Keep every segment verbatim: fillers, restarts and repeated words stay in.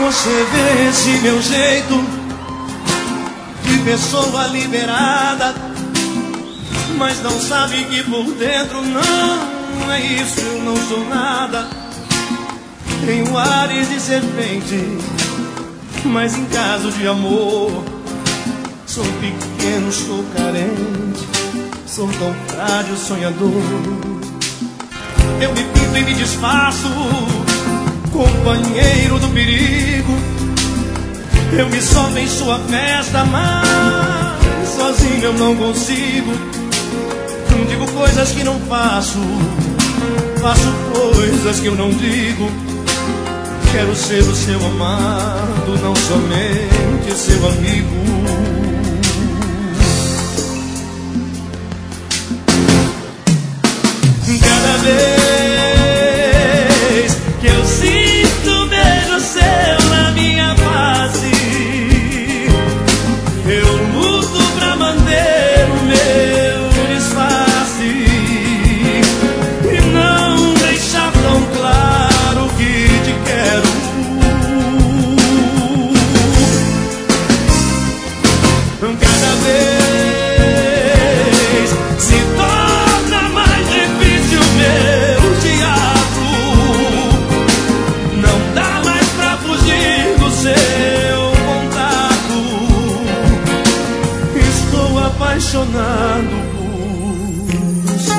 Você vê esse meu jeito de pessoa liberada, mas não sabe que por dentro não é isso, eu não sou nada. Tenho ares de serpente, mas em caso de amor sou pequeno, sou carente, sou tão frágil, sonhador. Eu me pinto e me disfarço, companheiro do perigo. Eu me solto em sua festa, mas sozinho eu não consigo. Não digo coisas que não faço, faço coisas que eu não digo. Quero ser o seu amado, não somente seu amigo. Cada vez que eu sinto um beijo seu na minha face, eu luto pra manter o meu disfarce e não deixar tão claro que te quero. Cada vez se torna mais difícil meu teatro. Não dá mais pra fugir do seu contato. Estou apaixonado por você.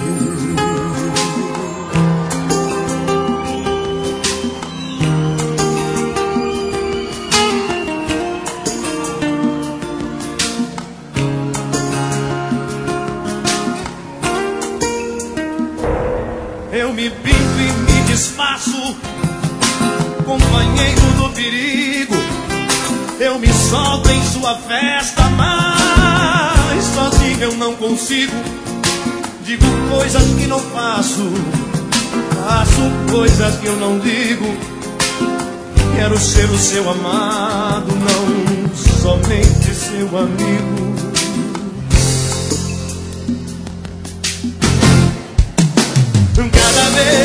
Eu me pinto e me disfarço, companheiro do perigo. Eu me solto em sua festa, mas sozinho eu não consigo. Digo coisas que não faço, faço coisas que eu não digo. Quero ser o seu amado, não somente seu amigo. Cada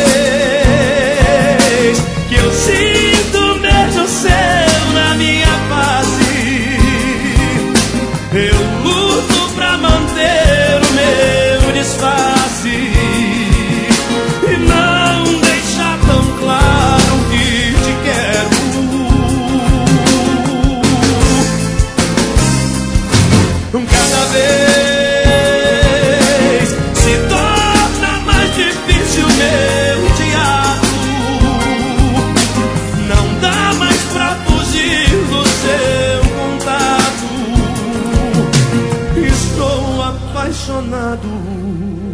vez que eu sinto um beijo seu na minha face, eu luto pra manter o meu disfarce e não deixar tão claro que te quero. Cada vez se torna mais difícil meu teatro. Não dá mais pra fugir do seu contato. Estou apaixonado.